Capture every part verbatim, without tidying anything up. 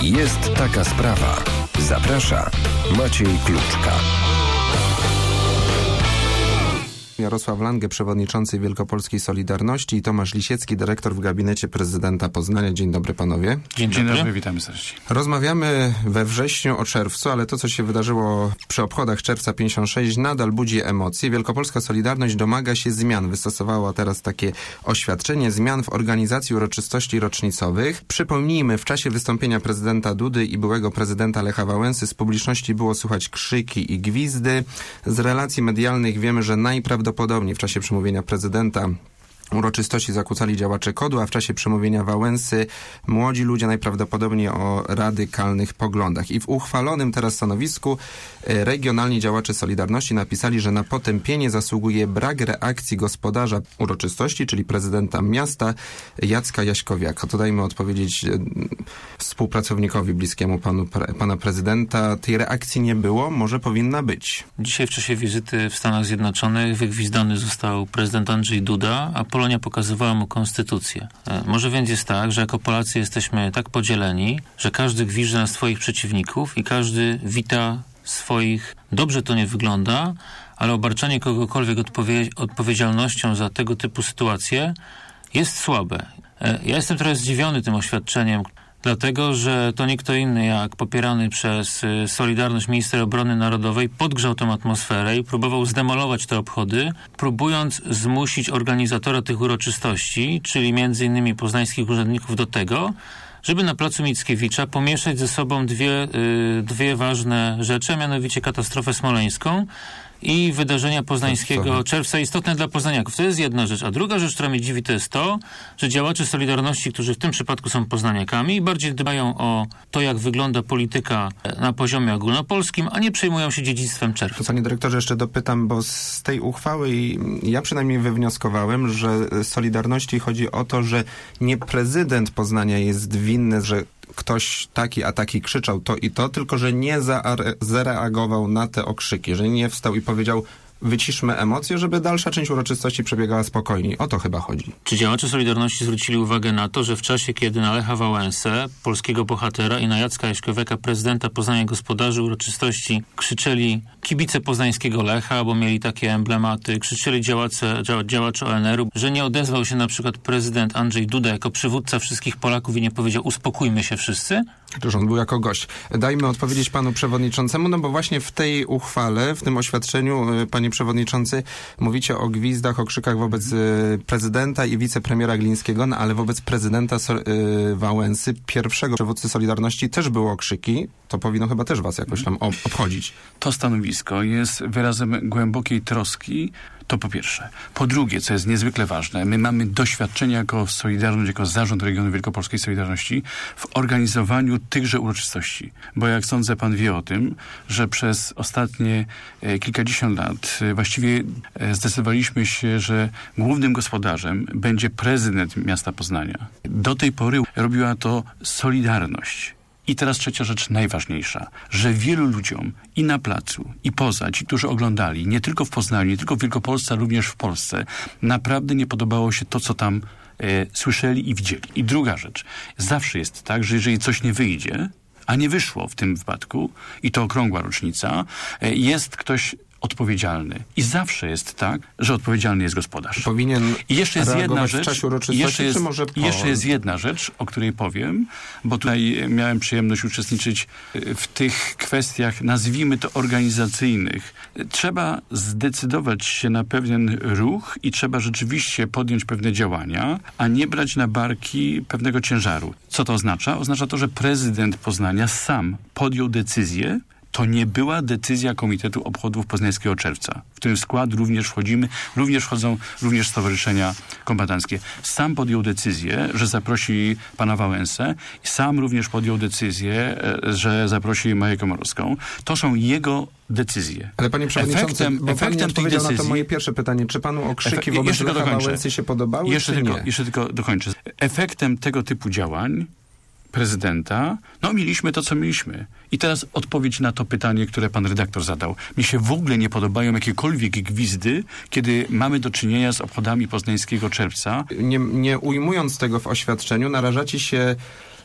Jest taka sprawa. Zaprasza Maciej Kluczka. Jarosław Lange, przewodniczący Wielkopolskiej Solidarności, i Tomasz Lisiecki, dyrektor w gabinecie prezydenta Poznania. Dzień dobry, panowie. Dzień dobry, Dzień dobry witamy serdecznie. Rozmawiamy we wrześniu o czerwcu, ale to, co się wydarzyło przy obchodach czerwca pięćdziesiąt sześć, nadal budzi emocje. Wielkopolska Solidarność domaga się zmian. Wystosowała teraz takie oświadczenie zmian w organizacji uroczystości rocznicowych. Przypomnijmy, w czasie wystąpienia prezydenta Dudy i byłego prezydenta Lecha Wałęsy z publiczności było słychać krzyki i gwizdy. Z relacji medialnych wiemy, że najprawdopodobniej Prawdopodobnie w czasie przemówienia prezydenta uroczystości zakłócali działacze KOD-u, a w czasie przemówienia Wałęsy młodzi ludzie najprawdopodobniej o radykalnych poglądach. I w uchwalonym teraz stanowisku regionalni działacze Solidarności napisali, że na potępienie zasługuje brak reakcji gospodarza uroczystości, czyli prezydenta miasta Jacka Jaśkowiaka. To dajmy odpowiedzieć współpracownikowi bliskiemu panu, pana prezydenta. Tej reakcji nie było, może powinna być. Dzisiaj w czasie wizyty w Stanach Zjednoczonych wygwizdany został prezydent Andrzej Duda, a Polonia pokazywała mu konstytucję. Może więc jest tak, że jako Polacy jesteśmy tak podzieleni, że każdy gwizdże na swoich przeciwników i każdy wita swoich. Dobrze to nie wygląda, ale obarczanie kogokolwiek odpowie- odpowiedzialnością za tego typu sytuacje jest słabe. Ja jestem trochę zdziwiony tym oświadczeniem, dlatego, że to nie kto inny jak popierany przez Solidarność minister obrony narodowej podgrzał tę atmosferę i próbował zdemolować te obchody, próbując zmusić organizatora tych uroczystości, czyli między innymi poznańskich urzędników, do tego, żeby na placu Mickiewicza pomieszać ze sobą dwie, y, dwie ważne rzeczy, a mianowicie katastrofę smoleńską i wydarzenia poznańskiego czerwca istotne dla poznaniaków. To jest jedna rzecz. A druga rzecz, która mnie dziwi, to jest to, że działacze Solidarności, którzy w tym przypadku są poznaniakami, bardziej dbają o to, jak wygląda polityka na poziomie ogólnopolskim, a nie przejmują się dziedzictwem czerwca. Panie dyrektorze, jeszcze dopytam, bo z tej uchwały ja przynajmniej wywnioskowałem, że Solidarności chodzi o to, że nie prezydent Poznania jest winny, że ktoś taki a taki krzyczał to i to, tylko że nie zaare- zareagował na te okrzyki, że nie wstał i powiedział: wyciszmy emocje, żeby dalsza część uroczystości przebiegała spokojniej. O to chyba chodzi. Czy działacze Solidarności zwrócili uwagę na to, że w czasie, kiedy na Lecha Wałęsę, polskiego bohatera, i na Jacka Jaśkowiaka, prezydenta Poznania, gospodarzy uroczystości, krzyczeli kibice poznańskiego Lecha, bo mieli takie emblematy, krzyczeli działacze, działacze O N R u, że nie odezwał się na przykład prezydent Andrzej Duda jako przywódca wszystkich Polaków i nie powiedział: uspokójmy się wszyscy? Czyż on był jako gość. Dajmy odpowiedzieć panu przewodniczącemu, no bo właśnie w tej uchwale, w tym oświadczeniu, panie przewodniczący, mówicie o gwizdach, o krzykach wobec y, prezydenta i wicepremiera Glińskiego, no ale wobec prezydenta so, y, Wałęsy, pierwszego przywódcy Solidarności, też były okrzyki. To powinno chyba też was jakoś tam obchodzić. To stanowisko jest wyrazem głębokiej troski. To po pierwsze. Po drugie, co jest niezwykle ważne, my mamy doświadczenie jako Solidarność, jako Zarząd Regionu Wielkopolskiej Solidarności w organizowaniu tychże uroczystości. Bo jak sądzę, pan wie o tym, że przez ostatnie e, kilkadziesiąt lat e, właściwie e, zdecydowaliśmy się, że głównym gospodarzem będzie prezydent miasta Poznania. Do tej pory robiła to Solidarność. I teraz trzecia rzecz najważniejsza, że wielu ludziom i na placu, i poza, ci, którzy oglądali, nie tylko w Poznaniu, nie tylko w Wielkopolsce, ale również w Polsce, naprawdę nie podobało się to, co tam e, słyszeli i widzieli. I druga rzecz, zawsze jest tak, że jeżeli coś nie wyjdzie, a nie wyszło w tym wypadku, i to okrągła rocznica, e, jest ktoś odpowiedzialny. I zawsze jest tak, że odpowiedzialny jest gospodarz. Powinien I jeszcze jest jedna rzecz, w czasie uroczystości, jeszcze jest, czy może po? jeszcze jest jedna rzecz, o której powiem, bo tutaj miałem przyjemność uczestniczyć w tych kwestiach, nazwijmy to organizacyjnych. Trzeba zdecydować się na pewien ruch i trzeba rzeczywiście podjąć pewne działania, a nie brać na barki pewnego ciężaru. Co to oznacza? Oznacza to, że prezydent Poznania sam podjął decyzję. To nie była decyzja Komitetu Obchodów Poznańskiego Czerwca, w którym skład również wchodzimy, również wchodzą również stowarzyszenia kombatanckie. Sam podjął decyzję, że zaprosi pana Wałęsę i sam również podjął decyzję, że zaprosi Maję Komorowską. To są jego decyzje. Ale panie przewodniczący, efektem, bo efektem pan nie odpowiedział decyzji, na to moje pierwsze pytanie. Czy panu okrzyki efe- wobec Lecha Wałęsy się podobały, jeszcze czy tylko, nie? Jeszcze tylko dokończę. Efektem tego typu działań prezydenta, no mieliśmy to, co mieliśmy. I teraz odpowiedź na to pytanie, które pan redaktor zadał. Mi się w ogóle nie podobają jakiekolwiek gwizdy, kiedy mamy do czynienia z obchodami poznańskiego czerwca. Nie, nie ujmując tego w oświadczeniu, narażacie się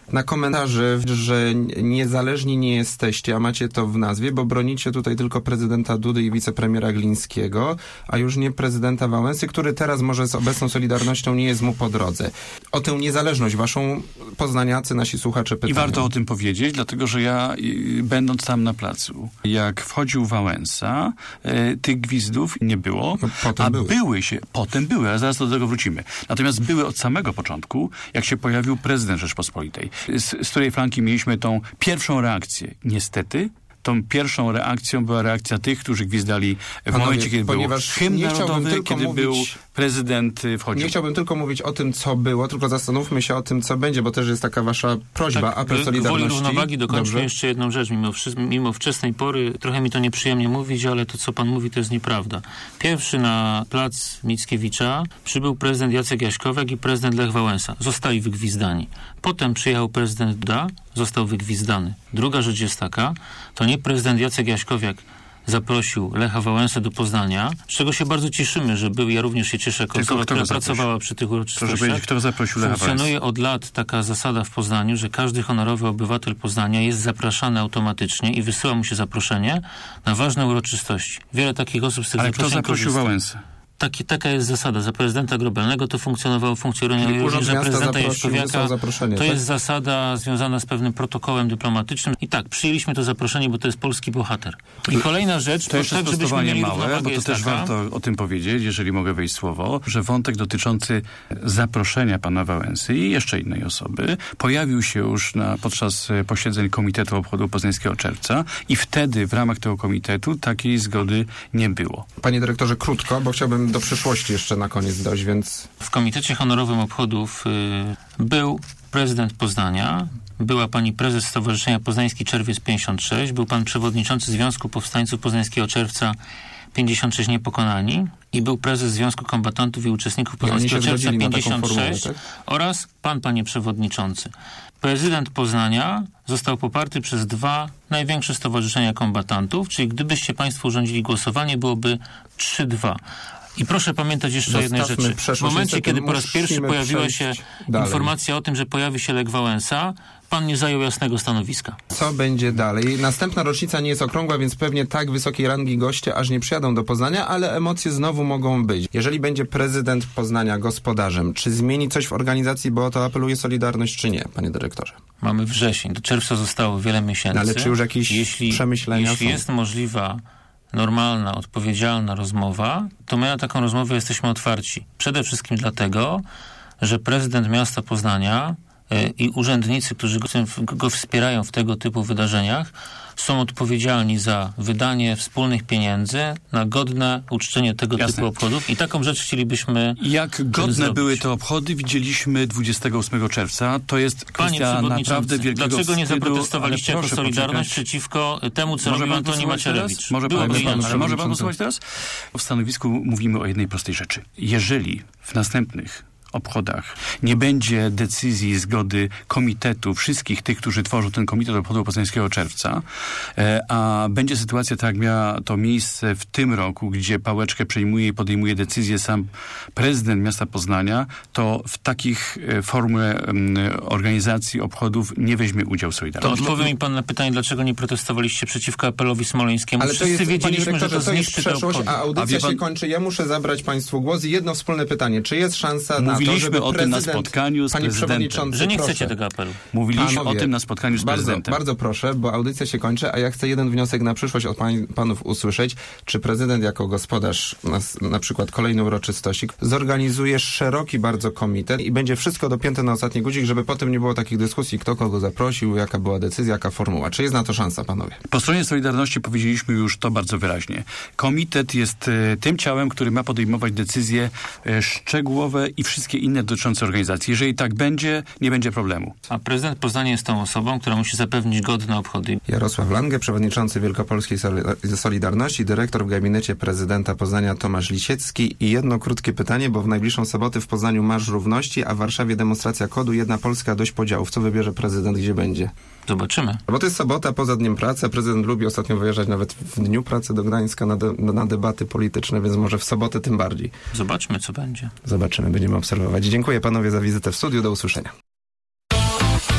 na komentarze, że niezależni nie jesteście, a macie to w nazwie, bo bronicie tutaj tylko prezydenta Dudy i wicepremiera Glińskiego, a już nie prezydenta Wałęsy, który teraz może z obecną Solidarnością nie jest mu po drodze. O tę niezależność waszą poznaniacy, nasi słuchacze pytają. I warto o tym powiedzieć, dlatego że ja, będąc tam na placu, jak wchodził Wałęsa, e, tych gwizdów nie było, no, potem a były. były się, potem były, a zaraz do tego wrócimy. Natomiast były od samego początku, jak się pojawił prezydent Rzeczpospolitej, z, z której flanki mieliśmy tą pierwszą reakcję. Niestety, tą pierwszą reakcją była reakcja tych, którzy gwizdali w Panowie, momencie, kiedy był hymn nie narodowy, kiedy mówić, był prezydent wchodził. Nie chciałbym tylko mówić o tym, co było, tylko zastanówmy się o tym, co będzie, bo też jest taka wasza prośba, tak, apel Solidarności. Gwoli równowagi dokończmy Dobrze? jeszcze jedną rzecz. Mimo, mimo wczesnej pory, trochę mi to nieprzyjemnie mówić, ale to, co pan mówi, to jest nieprawda. Pierwszy na plac Mickiewicza przybył prezydent Jacek Jaśkowiak i prezydent Lech Wałęsa. Zostali wygwizdani. Potem przyjechał prezydent Duda, został wygwizdany. Druga rzecz jest taka, to nie prezydent Jacek Jaśkowiak zaprosił Lecha Wałęsę do Poznania, z czego się bardzo cieszymy, że był. Ja również się cieszę jako osoba, która pracowała przy tych uroczystościach. Proszę powiedzieć, kto zaprosił Lecha Wałęsę? Funkcjonuje od lat taka zasada w Poznaniu, że każdy honorowy obywatel Poznania jest zapraszany automatycznie i wysyła mu się zaproszenie na ważne uroczystości. Wiele takich osób z tych Ale zaproszeń kto zaprosił korzysta. Wałęsę? Taki, taka jest zasada. Za prezydenta Grobelnego to funkcjonowało, funkcjonuje również za prezydenta Jaśkowiaka. To tak? jest zasada związana z pewnym protokołem dyplomatycznym. I tak, przyjęliśmy to zaproszenie, bo to jest polski bohater. I kolejna rzecz, to jeszcze tak, żebyśmy mieli małe, bo to też taka, warto o tym powiedzieć, jeżeli mogę wejść słowo, że wątek dotyczący zaproszenia pana Wałęsy i jeszcze innej osoby pojawił się już na, podczas posiedzeń Komitetu Obchodu Poznańskiego Czerwca i wtedy w ramach tego komitetu takiej zgody nie było. Panie dyrektorze, krótko, bo chciałbym do przyszłości jeszcze na koniec dojść, więc... W Komitecie Honorowym Obchodów y, był prezydent Poznania, była pani prezes Stowarzyszenia Poznański Czerwiec pięćdziesiąt sześć, był pan przewodniczący Związku Powstańców Poznańskiego Czerwca pięćdziesiąt sześć Niepokonani i był prezes Związku Kombatantów i Uczestników Poznańskiego Czerwca pięćdziesiąt sześć tak? oraz pan, panie przewodniczący. Prezydent Poznania został poparty przez dwa największe stowarzyszenia kombatantów, czyli gdybyście państwo urządzili głosowanie, byłoby trzy dwa. I proszę pamiętać jeszcze o jednej rzeczy. W momencie, kiedy po raz pierwszy pojawiła się dalej. informacja o tym, że pojawi się Lech Wałęsa, pan nie zajął jasnego stanowiska. Co będzie dalej? Następna rocznica nie jest okrągła, więc pewnie tak wysokiej rangi goście aż nie przyjadą do Poznania, ale emocje znowu mogą być. Jeżeli będzie prezydent Poznania gospodarzem, czy zmieni coś w organizacji, bo o to apeluje Solidarność, czy nie, panie dyrektorze? Mamy wrzesień. Do czerwca zostało wiele miesięcy. No, ale czy już jakieś jeśli, przemyślenia Jeśli są? jest możliwa normalna, odpowiedzialna rozmowa, to my na taką rozmowę jesteśmy otwarci. Przede wszystkim dlatego, że prezydent miasta Poznania y, i urzędnicy, którzy go, go wspierają w tego typu wydarzeniach, są odpowiedzialni za wydanie wspólnych pieniędzy na godne uczczenie tego Jasne. typu obchodów i taką rzecz chcielibyśmy Jak godne zrobić. były te obchody, widzieliśmy dwudziestego ósmego czerwca. To jest kwestia naprawdę wielkiego dlaczego nie wstydu, zaprotestowaliście jako Solidarność poczekać. przeciwko temu, co Może robił pan Antoni posłuchać Macierewicz? teraz? Może Byłoby pan, inaczej. ale może pan posłuchać teraz? W stanowisku mówimy o jednej prostej rzeczy. Jeżeli w następnych obchodach nie będzie decyzji, zgody komitetu, wszystkich tych, którzy tworzą ten Komitet Obchodu Poznańskiego Czerwca, e, a będzie sytuacja tak, jak miała to miejsce w tym roku, gdzie pałeczkę przejmuje i podejmuje decyzję sam prezydent miasta Poznania, to w takich e, formule e, organizacji obchodów nie weźmie udział Solidarność. To odpowie mi pan na pytanie, dlaczego nie protestowaliście przeciwko apelowi smoleńskiemu. Ale to Wszyscy jest, wiedzieliśmy, że to to jest zniszczy te przeszłość, obchody. a audycja A pan... się kończy. Ja muszę zabrać państwu głos i jedno wspólne pytanie. Czy jest szansa na to, Mówiliśmy żeby o tym na spotkaniu z panie prezydentem. przewodniczący, Że nie proszę. chcecie tego apelu. Mówiliśmy Panowie, o tym na spotkaniu z bardzo, prezydentem. Bardzo proszę, bo audycja się kończy, a ja chcę jeden wniosek na przyszłość od pań, panów usłyszeć. Czy prezydent jako gospodarz na, na przykład kolejnej uroczystości zorganizuje szeroki bardzo komitet i będzie wszystko dopięte na ostatni guzik, żeby potem nie było takich dyskusji, kto kogo zaprosił, jaka była decyzja, jaka formuła. Czy jest na to szansa, panowie? Po stronie Solidarności powiedzieliśmy już to bardzo wyraźnie. Komitet jest e, tym ciałem, który ma podejmować decyzje e, szczegółowe i wszystkie inne dotyczące organizacji. Jeżeli tak będzie, nie będzie problemu. A prezydent Poznania jest tą osobą, która musi zapewnić godne obchody. Jarosław Lange, przewodniczący Wielkopolskiej Solidarności, dyrektor w gabinecie prezydenta Poznania Tomasz Lisiecki. I jedno krótkie pytanie, bo w najbliższą sobotę w Poznaniu Marsz Równości, a w Warszawie demonstracja kodu Jedna Polska, dość podziałów. Co wybierze prezydent, gdzie będzie? Zobaczymy. Bo to jest sobota, poza dniem pracy. Prezydent lubi ostatnio wyjeżdżać nawet w dniu pracy do Gdańska na, de, na debaty polityczne, więc może w sobotę tym bardziej. Zobaczmy, co będzie. Zobaczymy, będziemy obserwować. Dziękuję panowie za wizytę w studiu. Do usłyszenia.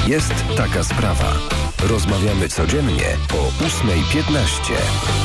Jest taka sprawa. Rozmawiamy codziennie o ósma piętnaście.